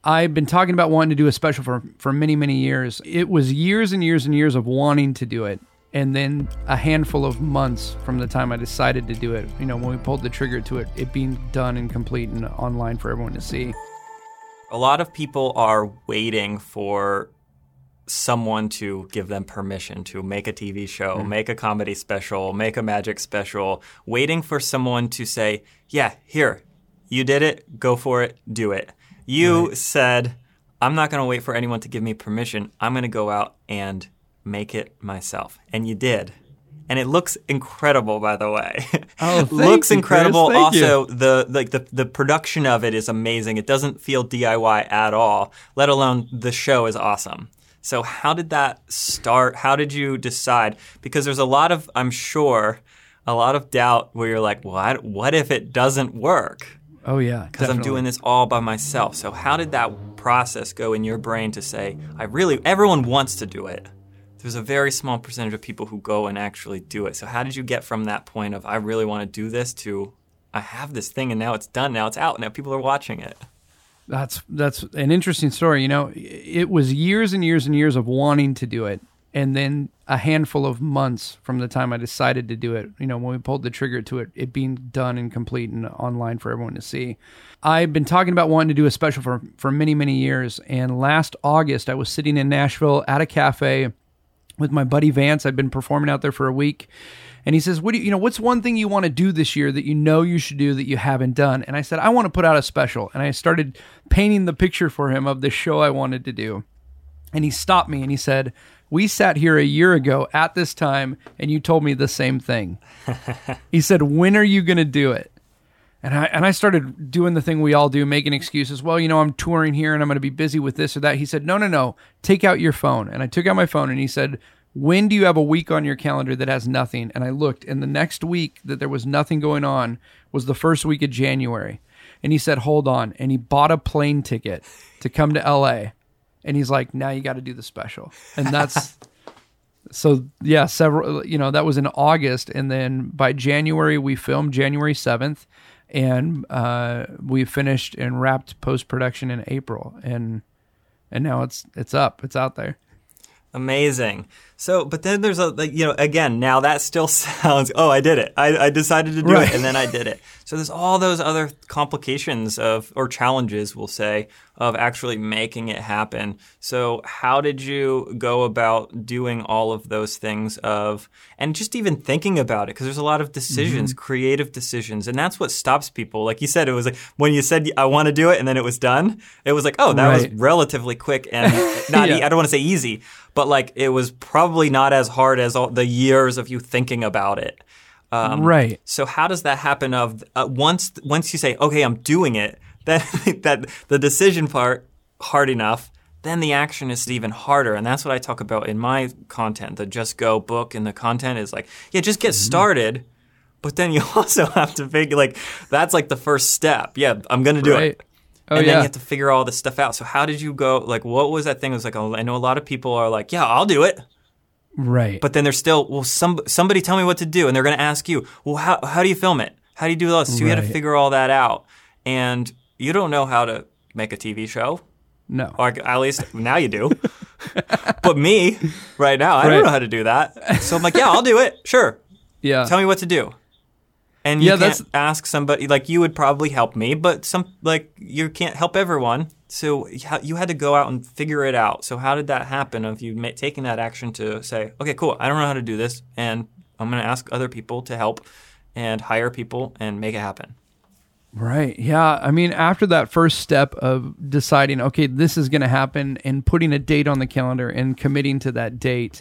I've been talking about wanting to do a special for many, many years. It was years and years and years of wanting to do it. And then a handful of months from the time I decided to do it, when we pulled the trigger to it being done and complete and online for everyone to see. A lot of people are waiting for someone to give them permission to make a TV show, make a comedy special, make a magic special, waiting for someone to say, yeah, here, you did it, go for it, do it. You said, I'm not going to wait for anyone to give me permission. I'm going to go out and make it myself. And you did. And it looks incredible, by the way. Oh, looks you, incredible. Chris. Also, the production of it is amazing. It doesn't feel DIY at all, let alone the show is awesome. So how did that start? How did you decide? Because there's I'm sure, a lot of doubt where you're like, what if it doesn't work? Oh, yeah. Because I'm doing this all by myself. So how did that process go in your brain to say, everyone wants to do it. There's a very small percentage of people who go and actually do it. So how did you get from that point of, I really want to do this, to, I have this thing and now it's done, now it's out, now people are watching it? That's an interesting story. It was years and years and years of wanting to do it. And then a handful of months from the time I decided to do it, when we pulled the trigger to it being done and complete and online for everyone to see. I've been talking about wanting to do a special for many, many years. And last August, I was sitting in Nashville at a cafe with my buddy Vance. I'd been performing out there for a week. And he says, what's one thing you want to do this year that you should do that you haven't done? And I said, I want to put out a special. And I started painting the picture for him of the show I wanted to do. And he stopped me and he said, we sat here a year ago at this time and you told me the same thing. He said, when are you going to do it? And I started doing the thing we all do, making excuses. Well, I'm touring here and I'm going to be busy with this or that. He said, no, take out your phone. And I took out my phone and he said, when do you have a week on your calendar that has nothing? And I looked, and the next week that there was nothing going on was the first week of January. And he said, hold on. And he bought a plane ticket to come to LA. And he's like, now you got to do the special. And that's, so yeah, that was in August. And then by January, we filmed January 7th. And we finished and wrapped post-production in April. And now it's up. It's out there. Amazing. So, but then there's again, now that still sounds, I did it. I decided to do it and then I did it. So there's all those other complications or challenges, we'll say, of actually making it happen. So how did you go about doing all of those things and just even thinking about it? Because there's a lot of decisions, creative decisions, and that's what stops people. Like you said, it was like when you said, I want to do it, and then it was done, it was like, that was relatively quick and not, I don't want to say easy, but like it was probably not as hard as all the years of you thinking about it. Right. So how does that happen once you say, okay, I'm doing it, then that the decision part hard enough, then the action is even harder. And that's what I talk about in my content, the Just Go book. And the content is like, just get started. But then you also have to figure, that's like the first step. Yeah, I'm going to do it. Oh, and then you have to figure all this stuff out. So how did you go, what was that thing? It was like, I know a lot of people are like, yeah, I'll do it. Right. But then there's still, somebody tell me what to do. And they're going to ask you, well, how do you film it? How do you do this? So you had to figure all that out. And you don't know how to make a TV show. No. Or at least now you do. But me, right now, I don't know how to do that. So I'm like, yeah, I'll do it. Sure. Yeah. Tell me what to do. And you can't ask somebody, you would probably help me, but you can't help everyone. So you had to go out and figure it out. So how did that happen of you taking that action to say, okay, cool, I don't know how to do this, and I'm going to ask other people to help and hire people and make it happen? Right. Yeah. I mean, after that first step of deciding, okay, this is going to happen, and putting a date on the calendar and committing to that date,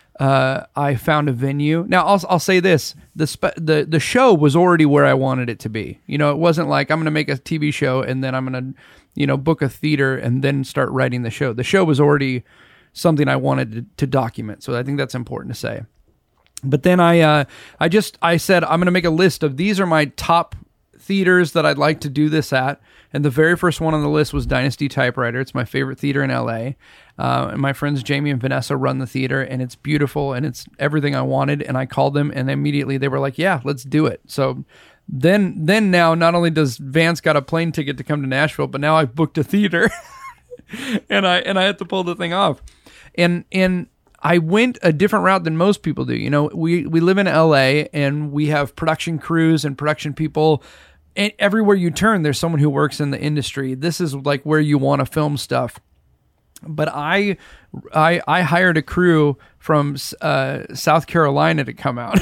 I found a venue. Now, I'll say this: the show was already where I wanted it to be. It wasn't like I'm going to make a TV show and then I'm going to, book a theater and then start writing the show. The show was already something I wanted to document. So I think that's important to say. But then I said, I'm going to make a list of these are my top theaters that I'd like to do this at. And the very first one on the list was Dynasty Typewriter. It's my favorite theater in LA. And my friends Jamie and Vanessa run the theater, and it's beautiful, and it's everything I wanted. And I called them, and immediately they were like, yeah, let's do it. So then now, not only does Vance got a plane ticket to come to Nashville, but now I've booked a theater. and I had to pull the thing off. And I went a different route than most people do. You know, we live in LA and we have production crews and production people. And everywhere you turn, there's someone who works in the industry. This is like where you want to film stuff. But I hired a crew from South Carolina to come out.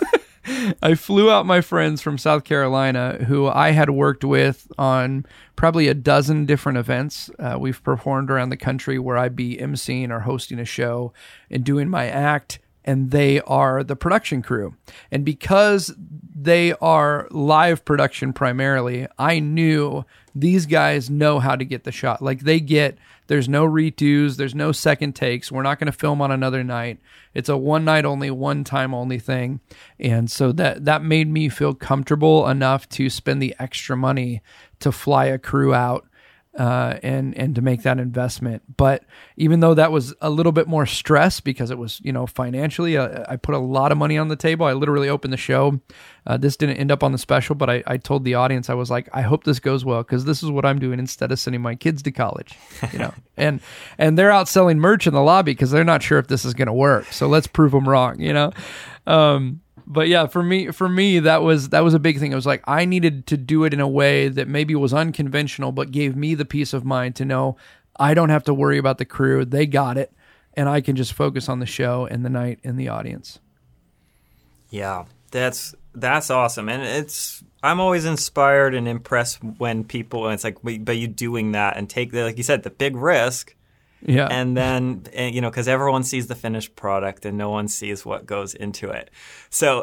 I flew out my friends from South Carolina who I had worked with on probably a dozen different events. We've performed around the country where I'd be emceeing or hosting a show and doing my act, and they are the production crew. And because they are live production primarily, I knew these guys know how to get the shot. Like there's no redos, there's no second takes. We're not going to film on another night. It's a one night only, one time only thing. And so that made me feel comfortable enough to spend the extra money to fly a crew out and to make that investment. But even though that was a little bit more stress because it was, financially, I put a lot of money on the table. I literally opened the show. This didn't end up on the special, but I told the audience, I was like, I hope this goes well because this is what I'm doing instead of sending my kids to college, and they're out selling merch in the lobby because they're not sure if this is going to work. So let's prove them wrong, But yeah, for me, that was a big thing. It was like I needed to do it in a way that maybe was unconventional, but gave me the peace of mind to know I don't have to worry about the crew. They got it, and I can just focus on the show and the night and the audience. Yeah, that's awesome, and I'm always inspired and impressed when people. And it's like, but you doing that and take like you said, the big risk. Yeah. And then, because everyone sees the finished product and no one sees what goes into it. So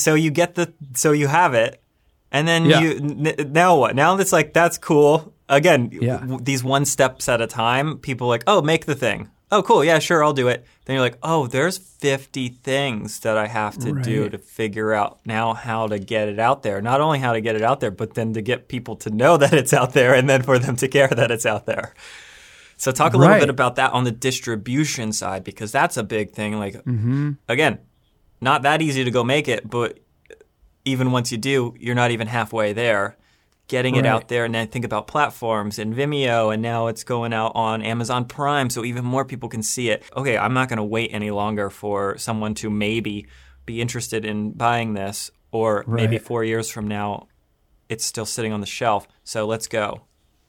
you have it. And then now what? Now it's like, that's cool. Again, these one steps at a time, people are like, oh, make the thing. Oh, cool. Yeah, sure. I'll do it. Then you're like, oh, there's 50 things that I have to do to figure out now how to get it out there. Not only how to get it out there, but then to get people to know that it's out there and then for them to care that it's out there. So talk a little bit about that on the distribution side, because that's a big thing. Like, again, not that easy to go make it, but even once you do, you're not even halfway there. Getting it out there, and then think about platforms and Vimeo, and now it's going out on Amazon Prime, so even more people can see it. Okay, I'm not going to wait any longer for someone to maybe be interested in buying this, or maybe 4 years from now, it's still sitting on the shelf. So let's go.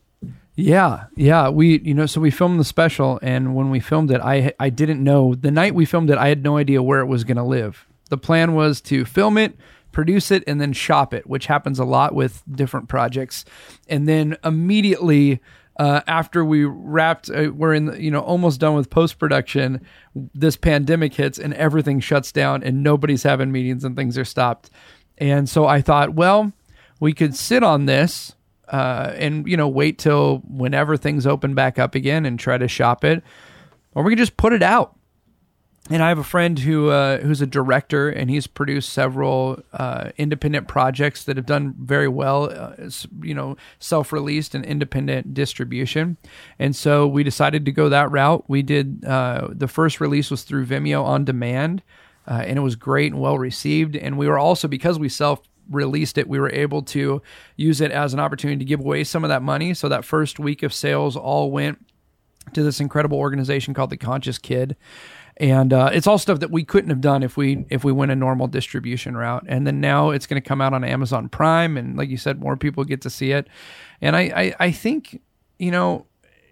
Yeah. So we filmed the special, and when we filmed it, I didn't know. The night we filmed it, I had no idea where it was going to live. The plan was to film it, produce it, and then shop it, which happens a lot with different projects. And then immediately after we wrapped, we're in, almost done with post-production, this pandemic hits and everything shuts down and nobody's having meetings and things are stopped. And so I thought, well, we could sit on this and wait till whenever things open back up again and try to shop it, or we could just put it out. And I have a friend who's a director, and he's produced several independent projects that have done very well, self-released and independent distribution. And so we decided to go that route. We did the first release was through Vimeo on demand, and it was great and well received. And we were also, because we self-released it, we were able to use it as an opportunity to give away some of that money. So that first week of sales all went to this incredible organization called The Conscious Kid. And it's all stuff that we couldn't have done if we went a normal distribution route. And then now it's going to come out on Amazon Prime, and like you said, more people get to see it. And I think, you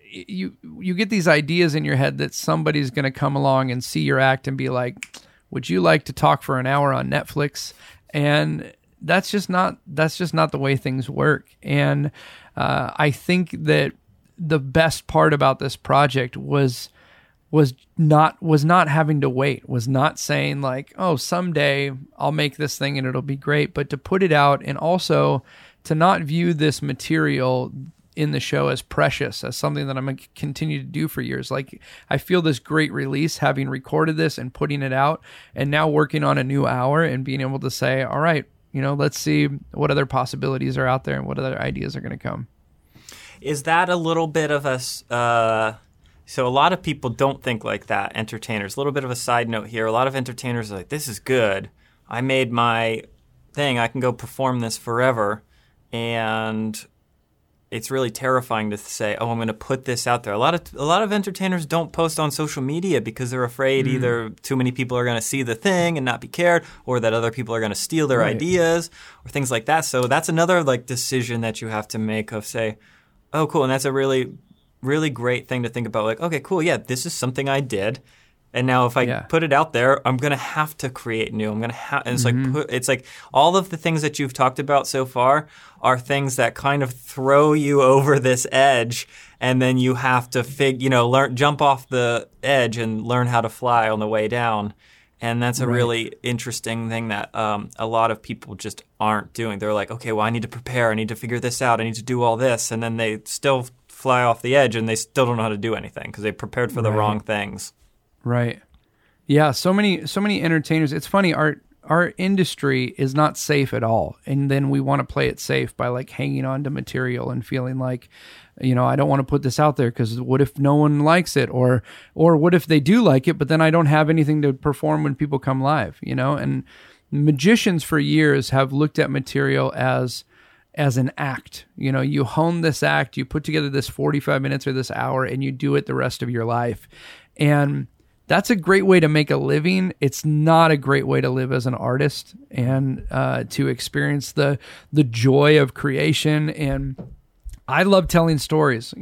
get these ideas in your head that somebody's going to come along and see your act and be like, would you like to talk for an hour on Netflix? And that's just not the way things work. And I think that the best part about this project was not having to wait, was not saying like, oh, someday I'll make this thing and it'll be great, but to put it out, and also to not view this material in the show as precious, as something that I'm going to continue to do for years. Like, I feel this great release having recorded this and putting it out, and now working on a new hour and being able to say, all right, let's see what other possibilities are out there and what other ideas are going to come. Is that a little bit of a so a lot of people don't think like that, entertainers. A little bit of a side note here. A lot of entertainers are like, this is good. I made my thing. I can go perform this forever. And it's really terrifying to say, "Oh, I'm going to put this out there." A lot of entertainers don't post on social media because they're afraid either too many people are going to see the thing and not be cared, or that other people are going to steal their ideas or things like that. So that's another like decision that you have to make of say, "Oh, cool," and that's a really, really great thing to think about. Like, okay, cool, yeah, this is something I did. And now if I put it out there, I'm going to have to create new. I'm going to have, and it's like all of the things that you've talked about so far are things that kind of throw you over this edge. And then you have to jump off the edge and learn how to fly on the way down. And that's a really interesting thing that a lot of people just aren't doing. They're like, okay, well, I need to prepare. I need to figure this out. I need to do all this. And then they still fly off the edge and they still don't know how to do anything because they prepared for the wrong things. Right. Yeah. So many entertainers. It's funny. Our industry is not safe at all. And then we want to play it safe by like hanging on to material and feeling like, I don't want to put this out there because what if no one likes it? Or what if they do like it, but then I don't have anything to perform when people come live, and magicians for years have looked at material as an act. You hone this act, you put together this 45 minutes or this hour and you do it the rest of your life. And that's a great way to make a living. It's not a great way to live as an artist and to experience the joy of creation. And I love telling stories.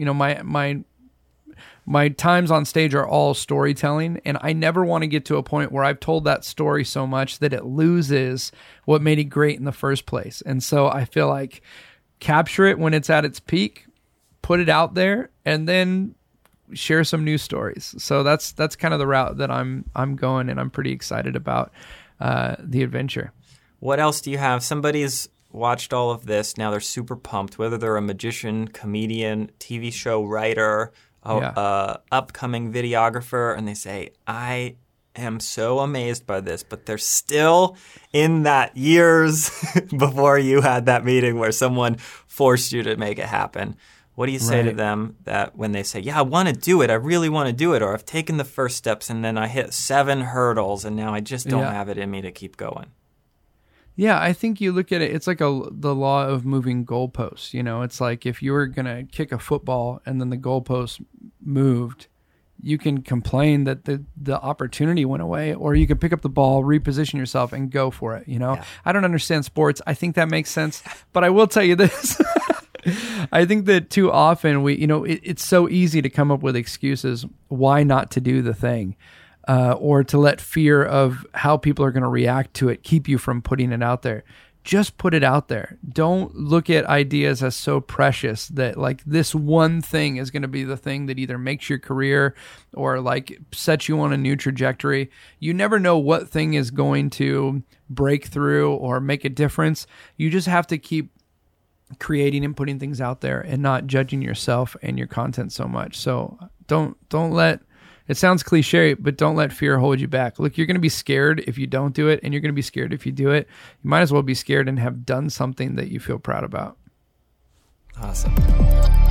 My times on stage are all storytelling, and I never want to get to a point where I've told that story so much that it loses what made it great in the first place. And so I feel like capture it when it's at its peak, put it out there, and then share some new stories. So that's kind of the route that I'm going, and I'm pretty excited about the adventure. What else do you have? Somebody's watched all of this. Now they're super pumped, whether they're a magician, comedian, TV show writer, upcoming videographer, and they say, I am so amazed by this, but they're still in that years before you had that meeting where someone forced you to make it happen. What do you say to them that when they say, yeah, I want to do it, I really want to do it, or I've taken the first steps and then I hit 7 hurdles and now I just don't have it in me to keep going? Yeah, I think you look at it, it's like the law of moving goalposts. It's like if you were going to kick a football and then the goalpost moved, you can complain that the opportunity went away, or you can pick up the ball, reposition yourself, and go for it. Yeah. I don't understand sports. I think that makes sense. But I will tell you this. I think that too often it's so easy to come up with excuses why not to do the thing. Or to let fear of how people are going to react to it keep you from putting it out there. Just put it out there. Don't look at ideas as so precious that like this one thing is going to be the thing that either makes your career or like sets you on a new trajectory. You never know what thing is going to break through or make a difference. You just have to keep creating and putting things out there and not judging yourself and your content so much. So don't let... It sounds cliche, but don't let fear hold you back. Look, you're going to be scared if you don't do it, and you're going to be scared if you do it. You might as well be scared and have done something that you feel proud about. Awesome.